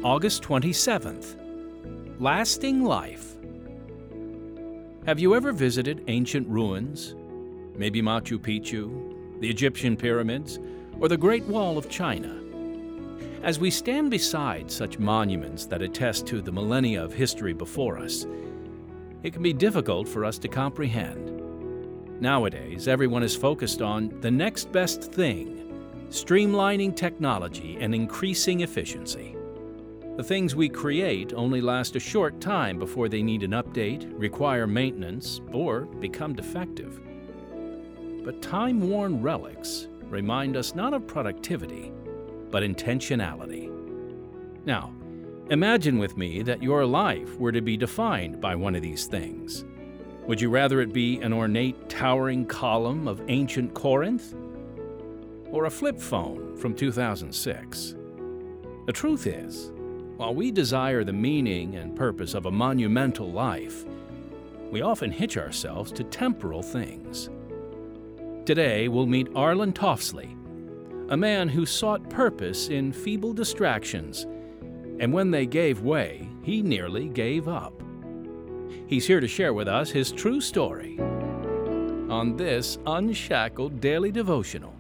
August 27th. Lasting Life. Have you ever visited ancient ruins? Maybe Machu Picchu, the Egyptian pyramids, or the Great Wall of China? As we stand beside such monuments that attest to the millennia of history before us, it can be difficult for us to comprehend. Nowadays, everyone is focused on the next best thing, streamlining technology and increasing efficiency. The things we create only last a short time before they need an update, require maintenance, or become defective. But time-worn relics remind us not of productivity, but intentionality. Now, imagine with me that your life were to be defined by one of these things. Would you rather it be an ornate, towering column of ancient Corinth? Or a flip phone from 2006? The truth is, while we desire the meaning and purpose of a monumental life, we often hitch ourselves to temporal things. Today, we'll meet Arlen Toffsley, a man who sought purpose in feeble distractions, and when they gave way, he nearly gave up. He's here to share with us his true story on this Unshackled Daily Devotional.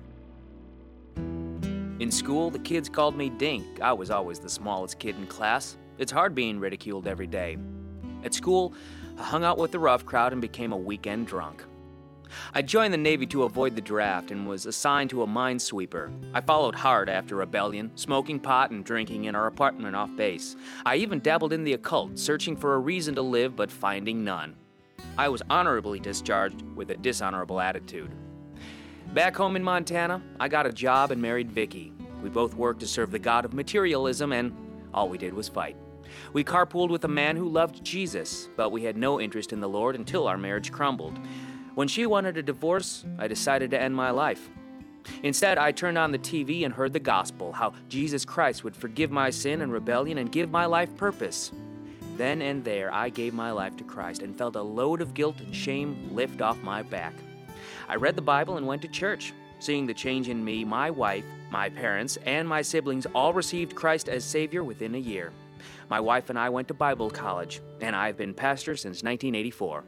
In school, the kids called me Dink. I was always the smallest kid in class. It's hard being ridiculed every day. At school, I hung out with the rough crowd and became a weekend drunk. I joined the Navy to avoid the draft and was assigned to a minesweeper. I followed hard after rebellion, smoking pot and drinking in our apartment off base. I even dabbled in the occult, searching for a reason to live but finding none. I was honorably discharged with a dishonorable attitude. Back home in Montana, I got a job and married Vicky. We both worked to serve the god of materialism, and all we did was fight. We carpooled with a man who loved Jesus, but we had no interest in the Lord until our marriage crumbled. When she wanted a divorce, I decided to end my life. Instead, I turned on the TV and heard the gospel, how Jesus Christ would forgive my sin and rebellion and give my life purpose. Then and there, I gave my life to Christ and felt a load of guilt and shame lift off my back. I read the Bible and went to church. Seeing the change in me, my wife, my parents, and my siblings all received Christ as Savior within a year. My wife and I went to Bible college, and I've been pastor since 1984.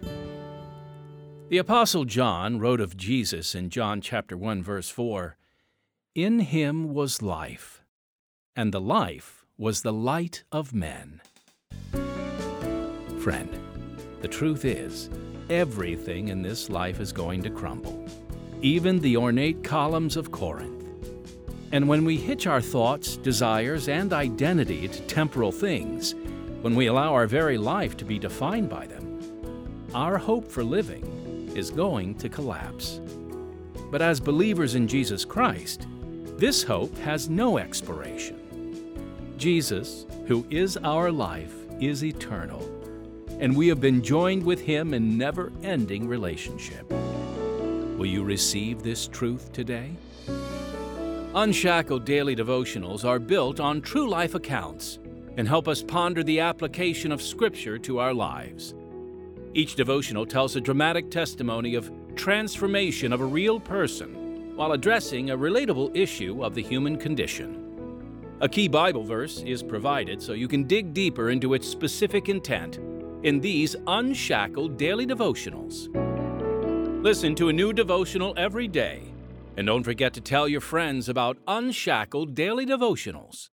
The Apostle John wrote of Jesus in John chapter 1, verse 4, "In him was life, and the life was the light of men." Friend, the truth is, everything in this life is going to crumble, even the ornate columns of Corinth. And when we hitch our thoughts, desires, and identity to temporal things, when we allow our very life to be defined by them, our hope for living is going to collapse. But as believers in Jesus Christ, this hope has no expiration. Jesus, who is our life, is eternal, and we have been joined with him in never-ending relationship. Will you receive this truth today? Unshackled Daily Devotionals are built on true life accounts and help us ponder the application of Scripture to our lives. Each devotional tells a dramatic testimony of transformation of a real person while addressing a relatable issue of the human condition. A key Bible verse is provided so you can dig deeper into its specific intent in these Unshackled Daily Devotionals. Listen to a new devotional every day, and don't forget to tell your friends about Unshackled Daily Devotionals.